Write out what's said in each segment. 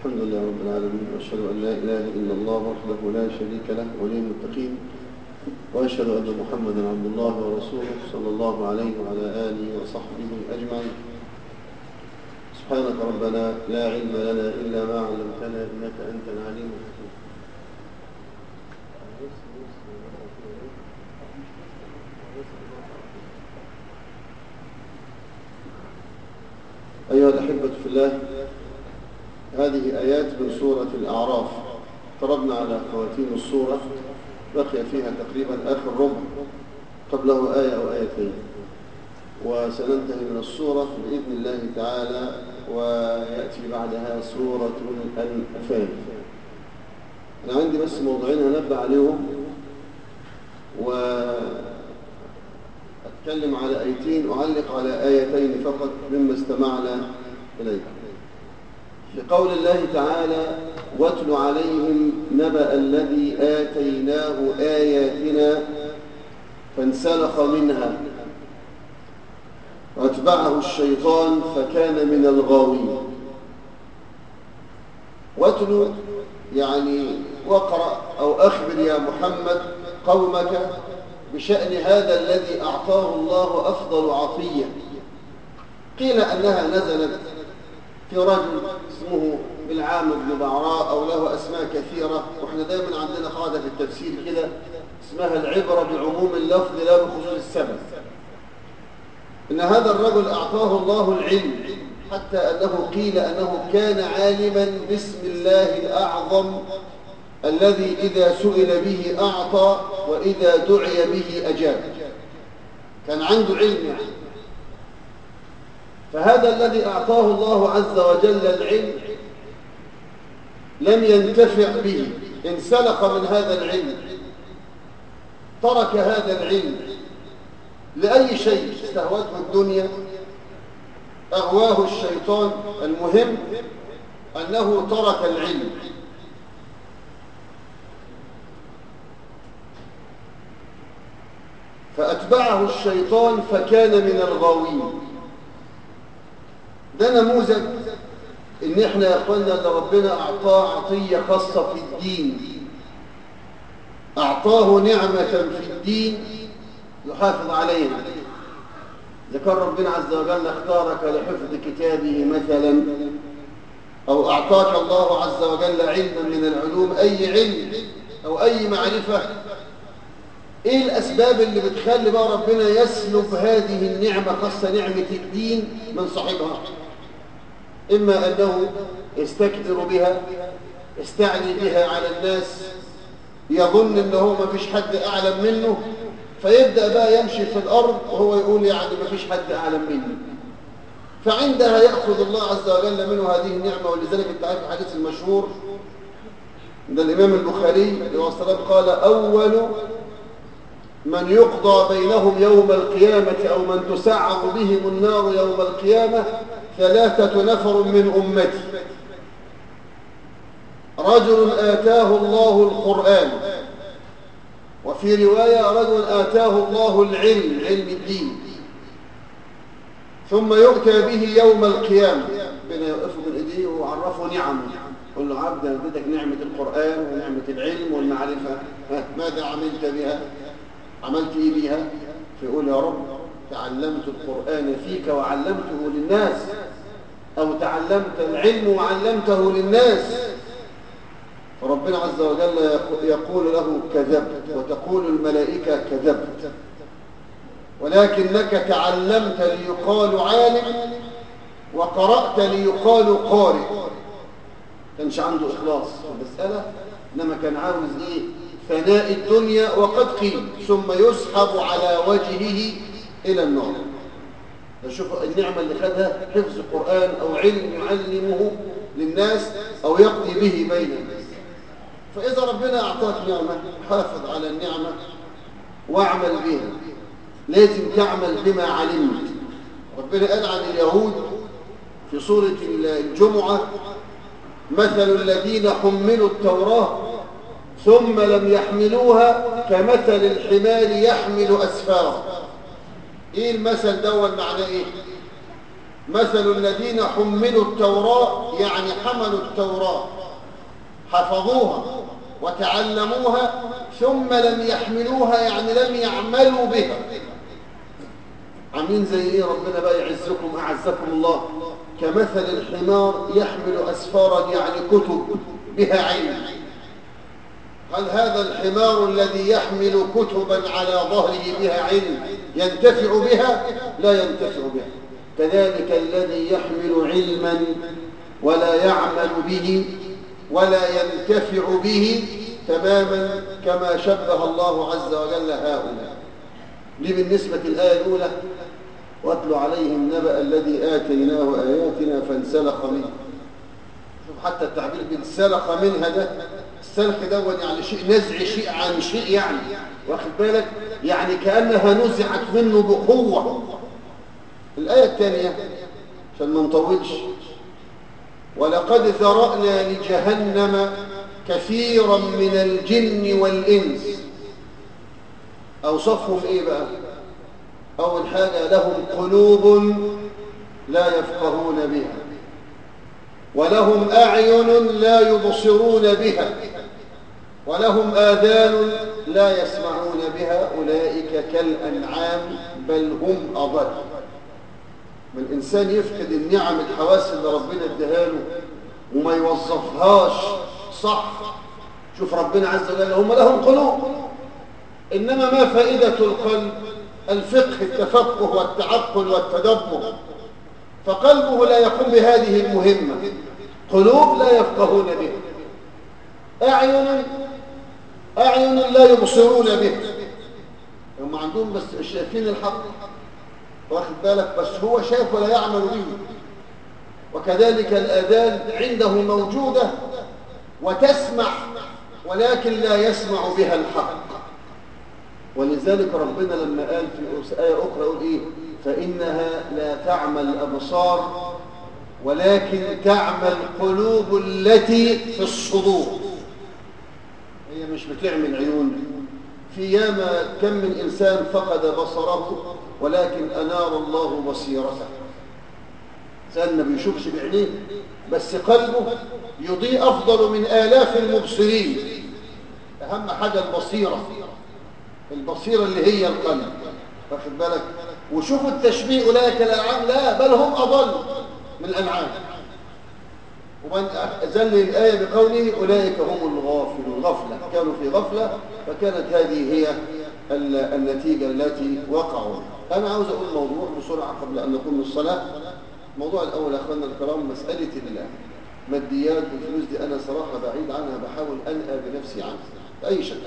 الحمد لله رب العالمين، وأشهد أن لا إله إلا الله وحده لا شريك له ولي المتقين، وأشهد أن محمدا عبد الله ورسوله صلى الله عليه وعلى آله وصحبه أجمعين. سبحانك ربنا لا علم لنا إلا ما علمتنا إنك أنت العليم الحكيم. أيها الأحبة في الله، هذه آيات من سورة الأعراف. اقتربنا على خواتيم السورة، بقي فيها تقريبا آخر ربع، قبله آية أو آيتين، وسننتهي من السورة بإذن الله تعالى، ويأتي بعدها سورة الأنفال. أنا عندي بس موضوعين هنبه عليهم، وأتكلم على آيتين، أعلق على آيتين فقط مما استمعنا إليه. في قول الله تعالى: واتل عليهم نبأ الذي آتيناه آياتنا فانسلخ منها واتبعه الشيطان فكان من الغاوين. واتل يعني واقرأ أو أخبر يا محمد قومك بشأن هذا الذي أعطاه الله أفضل عطية. قيل أنها نزلت في رجل اسمه بلعام بن بعراء، أو له أسماء كثيرة، وإحنا دائما عندنا قاعدة في التفسير كده اسمها العبرة بعموم اللفظ لا بخصوص السبب. إن هذا الرجل أعطاه الله العلم، حتى أنه قيل أنه كان عالما باسم الله الأعظم الذي إذا سئل به أعطى وإذا دعي به أجاب. كان عنده علم يعني. فهذا الذي أعطاه الله عز وجل العلم لم ينتفع به، انسلخ من هذا العلم، ترك هذا العلم لأي شيء استهوته الدنيا، أغواه الشيطان. المهم أنه ترك العلم. فأتبعه الشيطان فكان من الغاوين. ده نموذج إن إحنا يا أخوانا اللي ربنا أعطاه عطية خاصة في الدين، أعطاه نعمة في الدين يحافظ عليها. ذكر ربنا عز وجل اختارك لحفظ كتابه مثلا، أو أعطاك الله عز وجل علما من العلوم، أي علم أو أي معرفة. إيه الأسباب اللي بتخلي بقى ربنا يسلب هذه النعمة، خاصة نعمة الدين، من صاحبها؟ إما أنه يستكثر بها، يستعلي بها على الناس، يظن أنه ما فيش حد أعلم منه، فيبدأ بقى يمشي في الأرض وهو يقول يعني ما فيش حد أعلم منه. فعندها يأخذ الله عز وجل منه هذه النعمة. ولذلك انت عارف الحديث المشهور ده الإمام البخاري عليه الصلاة قال: أول من يقضى بينهم يوم القيامة أو من تسعر بهم النار يوم القيامة 3 نفر من أمتي: رجل آتاه الله القرآن، وفي رواية رجل آتاه الله العلم، علم الدين، ثم يؤتى به يوم القيامة، ربنا يوقفه من إيديه وعرفه نعمه، يقول له: عبد أنا اديتك نعمة القرآن ونعمة العلم والمعرفة، ماذا عملت بها؟ عملت إيه بها؟ فيقول: يا رب تعلمت القرآن فيك وعلمته للناس، أو تعلمت العلم وعلمته للناس. فربنا عز وجل يقول له: كذبت، وتقول الملائكة: كذبت، ولكنك تعلمت ليقال عالم وقرأت ليقال قارئ. كانش عنده إخلاص في المسألة، إنما كان عاوز إيه؟ فناء الدنيا. وقد قيل: ثم يسحب على وجهه إلى النار. شوفوا النعمة اللي خدها، حفظ القرآن أو علم يعلمه للناس أو يقضي به بين الناس. فإذا ربنا أعطاك نعمة، حافظ على النعمة واعمل بها. لازم تعمل بما علمت. ربنا قال عن اليهود في سورة الجمعة: مثل الذين حملوا التوراة ثم لم يحملوها كمثل الحمار يحمل أسفارا. إيه المثل ده؟ معناه إيه؟ مثل الذين حملوا التوراة يعني حملوا التوراة حفظوها وتعلموها ثم لم يحملوها يعني لم يعملوا بها. عاملين زي ايه؟ ربنا بقى يعزكم اعزكم الله. كمثل الحمار يحمل اسفارا يعني كتب بها علم. هل هذا الحمار الذي يحمل كتبا على ظهره بها علم ينتفع بها؟ لا ينتفع بها. كذلك الذي يحمل علما ولا يعمل به ولا ينتفع به تماما كما شبه الله عز وجل هؤلاء. دي بالنسبة للآية الأولى، واتل عليهم نبأ الذي آتيناه آياتنا فانسلخ منها. شوف حتى التعبير بانسلخ منها ده، السلخ ده يعني شيء نزع شيء عن شيء، يعني واخد بالك، يعني كأنها نزعت منه بقوة. الآية الثانية عشان ما نطولش، ولقد ذرأنا لجهنم كثيرا من الجن والإنس. أوصفهم إيه بقى؟ أول حاجة لهم قلوب لا يفقهون بها، ولهم أعين لا يبصرون بها، ولهم آذان لا يسمعون بها، أولئك كالأنعام بل هم أضل. ما الإنسان يفقد النعم الحواس اللي ربنا اداها له وما يوظفهاش صح. شوف ربنا عز وجل هم لهم قلوب، إنما ما فائدة القلب؟ الفقه، التفقه والتعقل والتدبر، فقلبه لا يقوم بهذه المهمة. قلوب لا يفقهون بها، أعين لا يبصرون بها. هم عندهم بس مش شايفين الحق، واخد بالك، بس هو شايف ولا يعمل به. وكذلك الآذان عنده موجودة وتسمع ولكن لا يسمع بها الحق. ولذلك ربنا لما قال في آية أخرى يقول إيه؟ فإنها لا تعمى الأبصار ولكن تعمى القلوب التي في الصدور. هي مش بتعمل عيون. في ياما كم من إنسان فقد بصره ولكن أنار الله بصيرته. إنسان ما بيشوفش بعينيه بس قلبه يضيء أفضل من آلاف المبصرين. أهم حاجة البصيرة اللي هي القلب، واخد بالك. وشوفوا التشبيه أولئك الأنعام، لا بل هم أضل من الأنعام. ومن أزل الآية بقوله أولئك هم الغافلة، كانوا في غفلة، فكانت هذه هي النتيجة التي وقعوا. أنا عاوز أقول موضوع بسرعة قبل أن نقوم بالصلاة. الموضوع الأول أخواننا الكرام مسألة الماديات والفلوس دي أنا صراحة بعيد عنها، بحاول أنأى بنفسي عنها بأي شكل.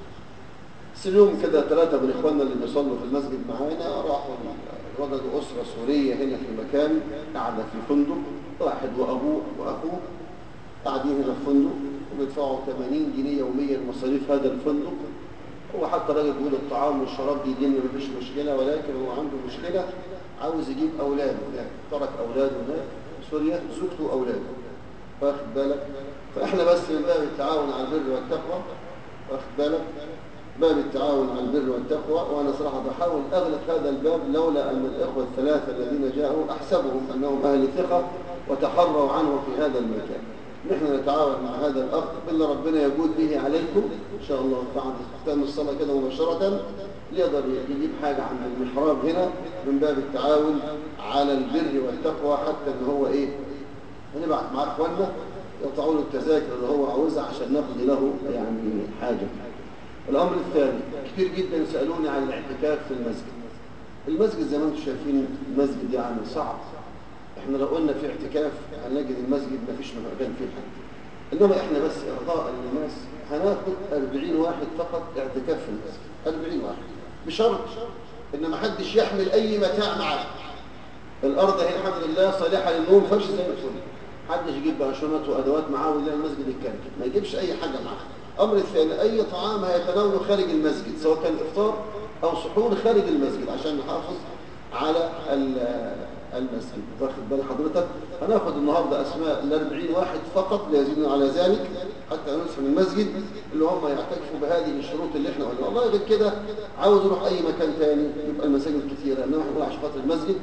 اليوم كده 3 من إخواننا اللي بيصلوا في المسجد معانا راحوا وجدوا أسرة سورية هنا في مكان قاعدة في فندق، واحد وأبوه وأخوه قاعدين هنا في فندق وبيدفعوا 80 جنيه يوميا مصاريف هذا الفندق. هو حتى راجل بيقول الطعام والشراب دي الدنيا مفيش مشكلة، ولكن هو عنده مشكلة، عاوز يجيب أولاده هناك، ترك أولاده هناك في سوريا، زوجته وأولاده، واخد بالك. فإحنا بس من باب التعاون على البر والتقوى، واخد بالك، باب التعاون على البر والتقوى. وأنا صراحة بحاول أغلق هذا الباب لولا أن الإخوة ال3 الذين جاءوا أحسبهم أنهم أهل ثقة وتحروا عنه في هذا المكان. نحن نتعاون مع هذا الأخ بالله ربنا يجود به عليكم إن شاء الله بعد ختام الصلاة كده مباشرة، يقدر يجيب حاجة عن المحراب هنا من باب التعاون على البر والتقوى، حتى إن هو إيه هنبعت مع إخواننا يقطعوا له التذاكر اللي هو عاوزها عشان ناخد له يعني حاجة. الأمر الثاني، كتير جدا سألوني عن الاعتكاف في المسجد. المسجد زي ما انتم شايفين المسجد يعني صعب. احنا لو قلنا في اعتكاف هنجد المسجد ما فيش مكان فيه حد، انما احنا بس ارضاء للناس هناخد 40 واحد فقط اعتكاف في المسجد، 40 واحد بشرط ان ما حدش يحمل اي متاع معاه. الارض هي الحمد لله صالحه للنوم، فرش زي الفل، محدش يجيب بقى شنط وادوات معاه ولا المسجد الكامل، ما يجيبش اي حاجه معاه. الامر الثاني، اي طعام هيتناوله خارج المسجد سواء كان افطار او سحور خارج المسجد عشان نحافظ على المسجد، واخد بال حضرتك. هناخد النهارده اسماء ال40 واحد فقط لا يزيدون على ذلك حتى ندخل المسجد اللي هم يعتكفوا بهذه الشروط اللي احنا قلنا. والله غير كده عاوز يروح اي مكان ثاني يبقى المساجد كثيره، انما احنا عشان خاطر المسجد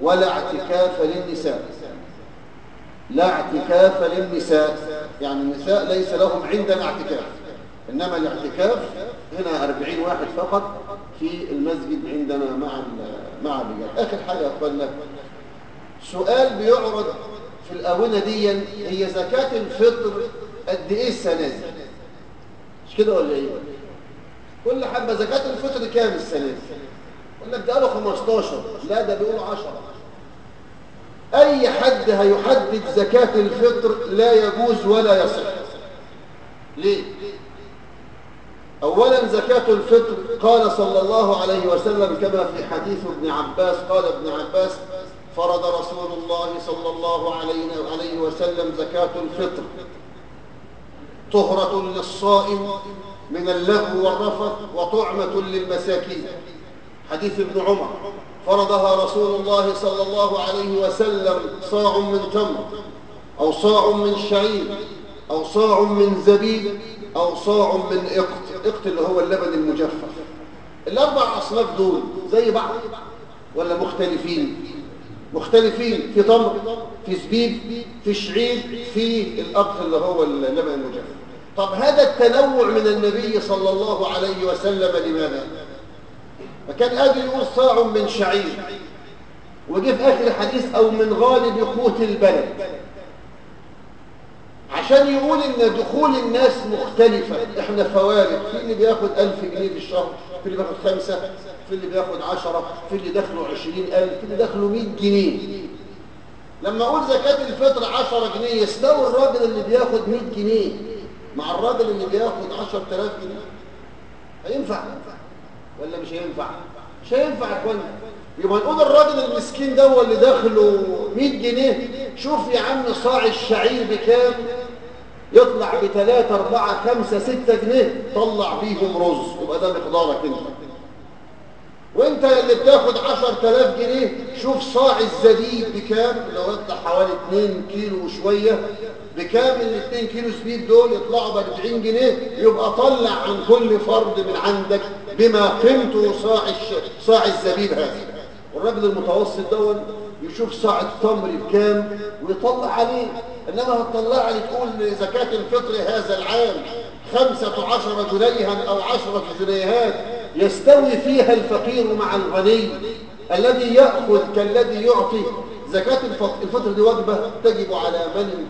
ولا اعتكاف للنساء. لا اعتكاف للنساء، يعني النساء ليس لهم عندنا اعتكاف، إنما الاعتكاف هنا 40 واحد فقط في المسجد عندنا مع الرجال. آخر حاجة يا أخوانا، سؤال بيعرض في الآونة دي، هي زكاة الفطر قد إيه السنة دي؟ مش كده ولا إيه؟ كل حبة زكاة الفطر كام السنة دي؟ ولا ده قالوا 15؟ لا ده بيقولوا 10. أي حد هيحدد زكاة الفطر لا يجوز ولا يصح. ليه؟ أولا زكاة الفطر قال صلى الله عليه وسلم كما في حديث ابن عباس، قال ابن عباس: فرض رسول الله صلى الله عليه وسلم زكاة الفطر طهرة للصائم من اللغو والرفث وطعمة للمساكين. حديث ابن عمر: فرضها رسول الله صلى الله عليه وسلم صاع من تمر أو صاع من شعير أو صاع من زبيب أو صاع من إقط اللي هو اللبن المجفف. الأربع أصناف دول زي بعض ولا مختلفين؟ مختلفين، في تمر، في زبيب، في شعير، في الأقط اللي هو اللبن المجفف. طب هذا التنوع من النبي صلى الله عليه وسلم لماذا؟ فكان قادر يقول صاع من شعير، وجه في آخر الحديث أو من غالب قوت البلد، عشان يقول إن دخول الناس مختلفة. إحنا فوارق، في اللي بياخد 1000 جنيه في الشهر، في اللي بياخد 5، في اللي بياخد 10، في اللي دخله 20,000، في اللي دخله 100 جنيه. لما أقول زكاة الفطر 10 جنيه، يستوي الراجل اللي بياخد 100 جنيه مع الراجل اللي بياخد 10,000 جنيه؟ هينفع ولا مش هينفع؟ مش هينفع يا اخوانا. يبقى نقول الراجل المسكين ده اللي داخله 100 جنيه، شوف يا عم صاع الشعير بكام، يطلع ب3 4 5 6 جنيه، طلع بيهم رز، يبقى ده مقدارك انت. وانت اللي بتاخد 10,000 جنيه، شوف صاع الزبيب بكام، لو يطلع حوالي 2 كيلو وشويه، بكام ال 2 كيلو زبيب دول؟ يطلعوا ب 40 جنيه، يبقى طلع عن كل فرد من عندك بما قيمته صاع الزبيب هذا. والراجل المتوسط دول يشوف صاع التمر بكام ويطلع عليه. انما هتطلع لي تقول زكاة الفطر هذا العام 15 جنيها او 10 جنيهات يستوي فيها الفقير مع الغني، الذي يأخذ كالذي يعطي. زكاة الفطر دي وجبة تجب على من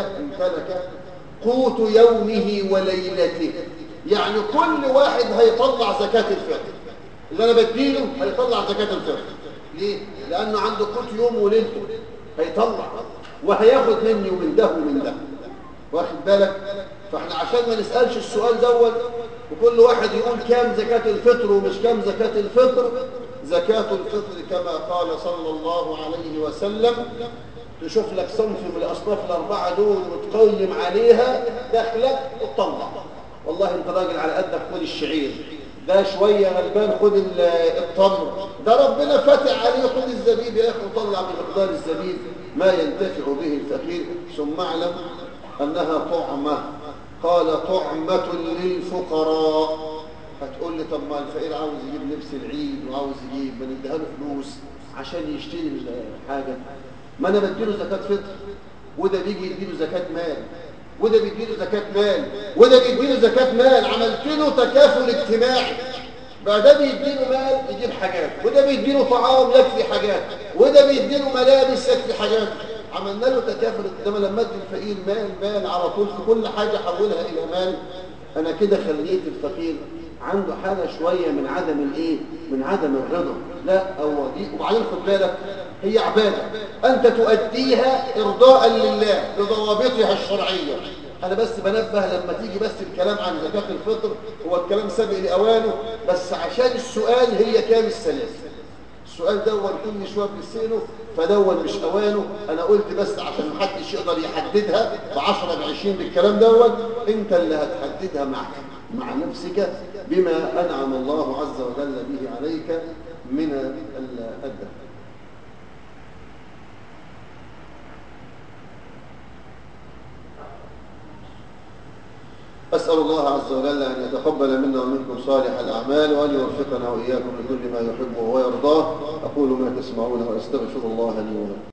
امتلك قوت يومه وليلته. يعني كل واحد هيطلع زكاة الفطر، اللي أنا بديله هيطلع زكاة الفطر. ليه؟ لأنه عنده قوت يوم وليلته، هيطلع وهياخد مني ومن ده ومن ده، واخد بالك؟ فاحنا عشان ما نسألش السؤال دوت وكل واحد يقول كام زكاة الفطر ومش كام زكاة الفطر، زكاة الفطر كما قال صلى الله عليه وسلم، تشوف لك صنف من الأصناف الأربعة دول وتقيم عليها دخلك وتطلع. والله انت راجل على قدك خد الشعير، ده شوية غلبان خد التمر، ده ربنا فاتح عليه خد الزبيب يا أخي وطلع بمقدار الزبيب ما ينتفع به الفقير. ثم اعلم أنها طعمة، قال طعمة للفقراء. هتقول لي طب ما الفقير عاوز يجيب لبس العيد وعاوز يجيب، ما نديها له فلوس عشان يشتري الحاجة. ما أنا بديله زكاة فطر، وده بيجي يديله زكاة مال، وده بيديله زكاة مال، وده بيديله زكاة مال. عملت له تكافل اجتماعي، بقى ده بيديله مال يجيب حاجات، وده بيديله طعام يكفي حاجات، وده بيديله ملابس يكفي حاجات. عملنا له تكافل. انما لما ادي الفقير مال على طول في كل حاجة حولها إلى مال، أنا كده خليت الفقير عنده حالة شوية من عدم الايه؟ من عدم الرضا. لا هو دي. وبعدين خد بالك، هي عبادة أنت تؤديها إرضاء لله بضوابطها الشرعية. أنا بس بنبه لما تيجي بس الكلام عن زكاة الفطر، هو الكلام سابق لأوانه، بس عشان السؤال هي كام السنة؟ السؤال دون كل شوية بنسأله، فدون مش أوانه. أنا قلت بس عشان محدش يقدر يحددها ب10 ب20 بالكلام دون، أنت اللي هتحددها مع نفسك بما أنعم الله عز وجل به عليك من الدخل. أسأل الله عز وجل أن يتقبل منا ومنكم صالح الأعمال، وأن يوفقنا وإياكم لكل ما يحبه ويرضاه. أقول ما تسمعون وأستغفر الله لي ولكم.